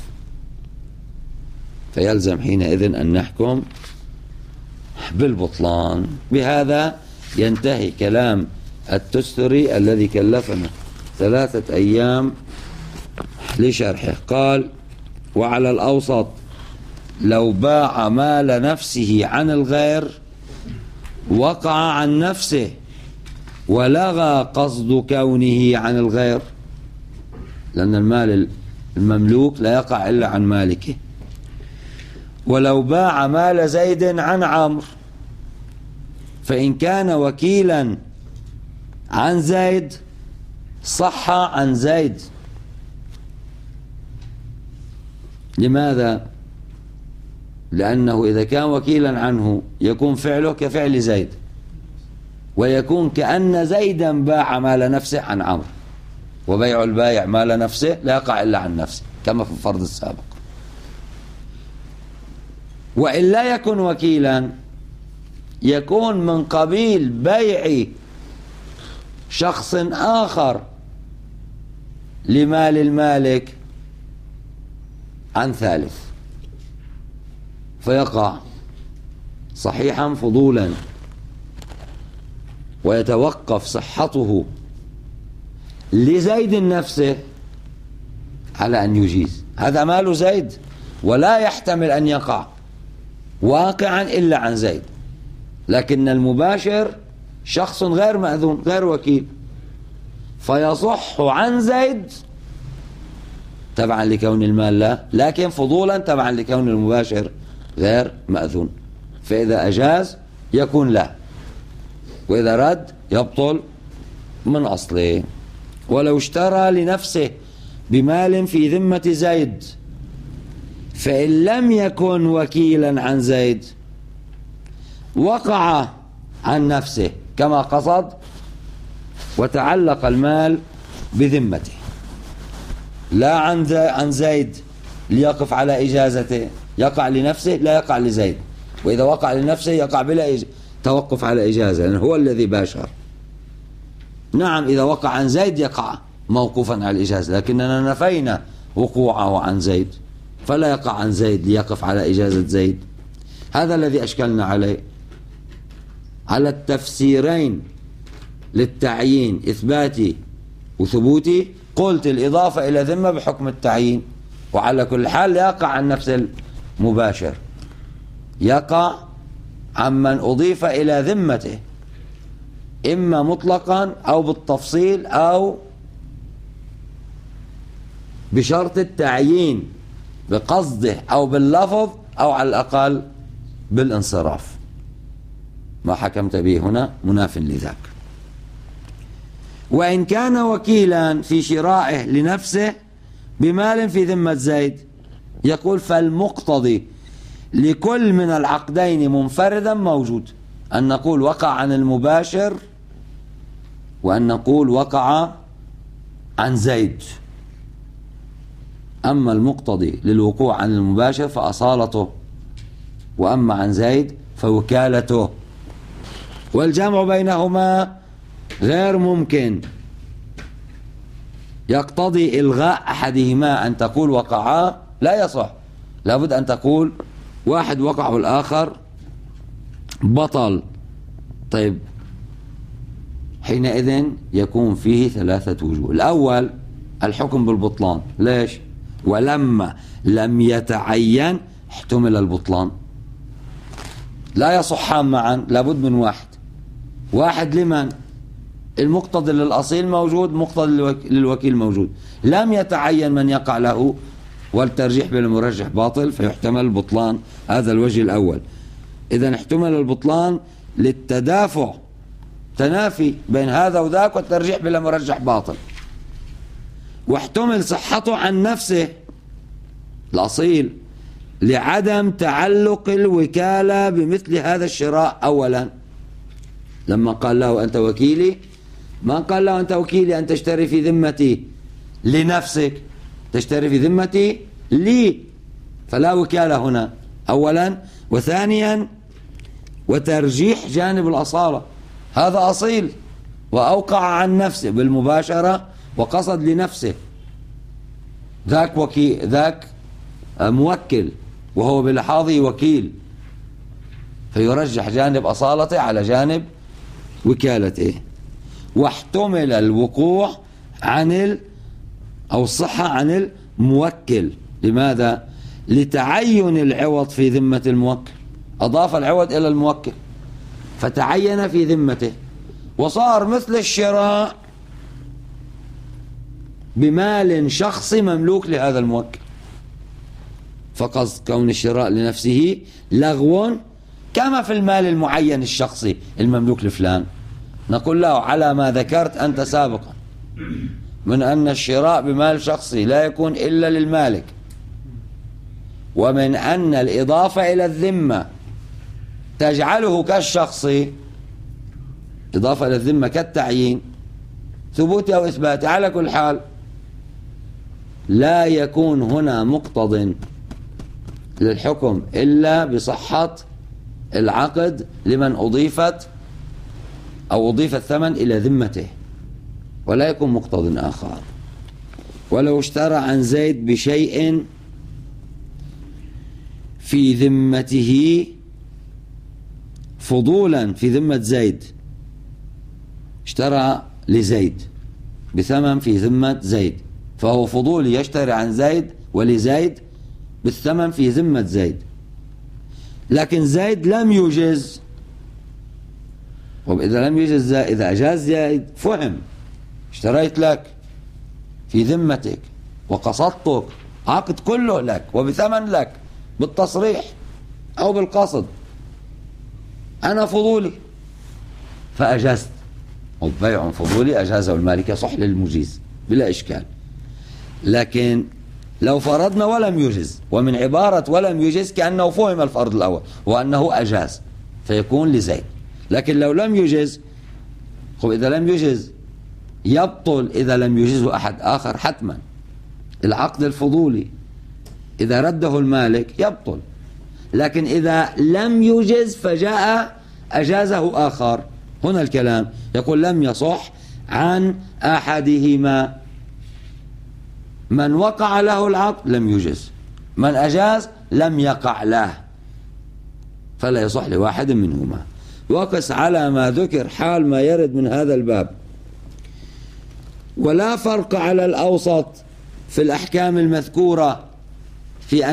فيلزم حينئذ أن نحكم بالبطلان. بهذا ينتهي كلام التستري الذي كلفنا 3 أيام لشرحه. قال: وعلى الأوسط لو باع مال نفسه عن الغير وقع عن نفسه ولغى قصد كونه عن الغير، لأن المال المملوك لا يقع إلا عن مالكه. ولو باع مال زيد عن عمرو فإن كان وكيلا عن زيد صح عن زيد. لماذا؟ لأنه إذا كان وكيلا عنه يكون فعله كفعل زيد، ويكون كأن زيدا باع مال نفسه عن عمرو، وبيع البايع مال نفسه لا يقع إلا عن نفسه كما في الفرض السابق. وإن لا يكن وكيلا يكون من قبيل بيع شخص آخر لمال المالك عن ثالث، فيقع صحيحا فضولا، ويتوقف صحته لزيد نفسه على أن يجيز. هذا مال زيد ولا يحتمل أن يقع واقعا إلا عن زيد، لكن المباشر شخص غير مأذون غير وكيل، فيصح عن زيد تبعا لكون المال لا، لكن فضولا تبعا لكون المباشر غير مأذون. فإذا أجاز يكون لا، وإذا رد يبطل من أصله. ولو اشترى لنفسه بمال في ذمة زيد فإن لم يكن وكيلا عن زيد وقع عن نفسه كما قصد وتعلق المال بذمته، لا عن زيد ليقف على إجازته، يقع لنفسه لا يقع لزيد، وإذا وقع لنفسه يقع بلا توقف على إجازة لأنه هو الذي باشر. نعم إذا وقع عن زيد يقع موقوفا على الإجازة، لكننا نفينا وقوعه عن زيد فلا يقع عن زيد ليقف على إجازة زيد. هذا الذي أشكلنا عليه. على التفسيرين للتعيين إثباتي وثبوتي قلت الإضافة إلى ذمة بحكم التعيين، وعلى كل حال لا يقع عن نفس المباشر، يقع عمن أضيف إلى ذمته إما مطلقا أو بالتفصيل أو بشرط التعيين بقصده أو باللفظ أو على الأقل بالانصراف. ما حكمت به هنا مناف لذاك. وإن كان وكيلا في شرائه لنفسه بمال في ذمة زيد يقول فالمقتضي لكل من العقدين منفردا موجود، أن نقول وقع عن المباشر وأن نقول وقع عن زيد. أما المقتضي للوقوع عن المباشر فأصالته، وأما عن زيد فوكالته، والجمع بينهما غير ممكن، يقتضي إلغاء أحدهما. أن تقول وقعا لا يصح، لابد أن تقول واحد وقع والآخر بطل. طيب حينئذ يكون فيه ثلاثة وجوه. الأول الحكم بالبطلان. ليش؟ ولما لم يتعين احتمل البطلان، لا يصحان معا، لابد من واحد لمن؟ المقتضي للأصيل موجود، مقتضي للوكيل موجود، لم يتعين من يقع له، والترجيح بالمرجح باطل فيحتمل البطلان. هذا الوجه الأول. إذا احتمل البطلان للتدافع، تنافي بين هذا وذاك، والترجيح بلا مرجح باطل. واحتمل صحته عن نفسه الأصيل لعدم تعلق الوكالة بمثل هذا الشراء. أولا لما قال له أنت وكيلي، ما قال له أنت وكيلي أن تشتري في ذمتي لنفسك، تشتري في ذمتي لي، فلا وكالة هنا أولا. وثانيا وترجيح جانب الأصالة، هذا أصيل وأوقع عن نفسه بالمباشرة وقصد لنفسه، ذاك وكيل، ذاك موكل وهو بلحاظه وكيل، فيرجح جانب أصالته على جانب وكالته. واحتمل الوقوع عن أو الصحة عن الموكل. لماذا؟ لتعين العوض في ذمة الموكل، أضاف العوض إلى الموكل فتعين في ذمته، وصار مثل الشراء بمال شخصي مملوك لهذا الموكل. فقصد كون الشراء لنفسه لغو كما في المال المعين الشخصي المملوك لفلان. نقول له على ما ذكرت أنت سابقا من أن الشراء بمال شخصي لا يكون إلا للمالك، ومن أن الإضافة إلى الذمة تجعله كالشخصي، إضافة إلى الذمة كالتعيين، ثبوتي أو إثباتي، على كل حال لا يكون هنا مقتض للحكم إلا بصحة العقد لمن أضيفت أو أضيف الثمن إلى ذمته، ولا يكون مقتض آخر. ولو اشترى عن زيد بشيء في ذمته فضولا في ذمة زيد، اشترى لزيد بثمن في ذمة زيد، فهو فضول يشتري عن زيد ولزيد بالثمن في ذمة زيد، لكن زيد لم يجز. وإذا لم يجز زيد، إذا أجاز زيد فهم اشتريت لك في ذمتك وقصدتك، عقد كله لك وبثمن لك بالتصريح أو بالقصد، أنا فضولي فأجزت، وبيع فضولي أجازه المالك يصح للمجيز بلا إشكال. لكن لو فرضنا ولم يجز، ومن عبارة ولم يجز كأنه فهم الفرض الأول وأنه أجاز فيكون لزيد. لكن لو لم يجز، إذا لم يجز يبطل إذا لم يجزه أحد آخر حتما. العقد الفضولي إذا رده المالك يبطل، لكن إذا لم يجز فجاء أجازه آخر، هنا الكلام يقول لم يصح عن أحدهما. من وقع له العقد لم يجز، من أجاز لم يقع له، فلا يصح لواحد منهما. وقس على ما ذكر حال ما يرد من هذا الباب. ولا فرق على الأوسط في الأحكام المذكورة في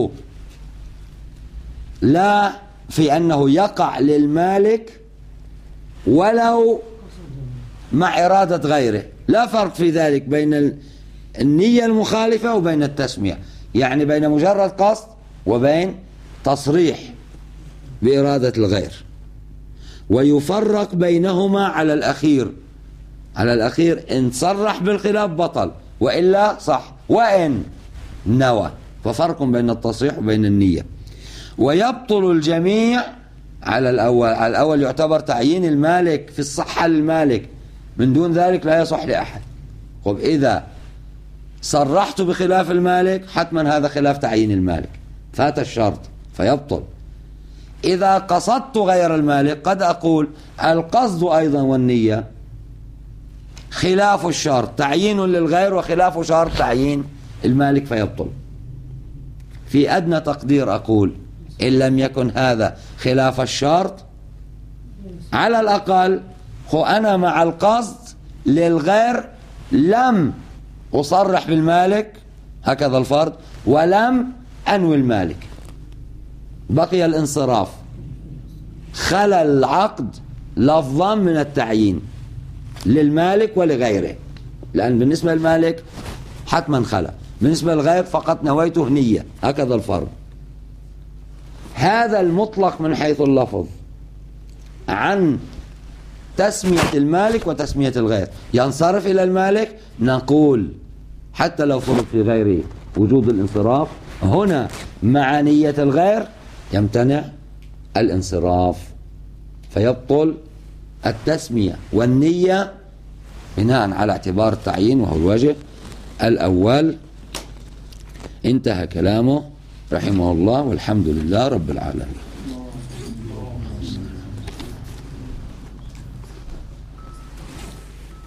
أنه يقع للمالك ولو مع إرادة غيره، لا فرق في ذلك بين النية المخالفة وبين التسمية، يعني بين مجرد قصد وبين تصريح بإرادة الغير. ويفرق بينهما على الأخير إن صرح بالخلاف بطل، وإلا صح، وإن نوى، ففرق بين التصريح وبين النية. ويبطل الجميع على الأول يعتبر تعيين المالك في الصحة للمالك، من دون ذلك لا يصح لأحد. إذا صرحت بخلاف المالك حتما هذا خلاف تعيين المالك، فات الشرط فيبطل. إذا قصدت غير المالك قد أقول القصد أيضا والنية خلاف الشرط، تعيين للغير وخلاف شرط تعيين المالك فيبطل. في أدنى تقدير أقول إن لم يكن هذا خلاف الشرط، على الأقل أنا مع القصد للغير لم أصرح بالمالك هكذا الفرض ولم أنوي المالك، بقي الانصراف، خلى العقد لفظا من التعيين للمالك ولغيره، لأن بالنسبة للمالك حتما خلى، بالنسبة للغير فقط نويته نية، هكذا الفرض. هذا المطلق من حيث اللفظ عن تسمية المالك وتسمية الغير ينصرف إلى المالك، نقول حتى لو فرض في غيره وجود الانصراف، هنا مع نية الغير يمتنع الانصراف، فيبطل التسمية والنية بناء على اعتبار التعيين وهو الوجه الأول. انتهى كلامه رحمه الله، والحمد لله رب العالمين.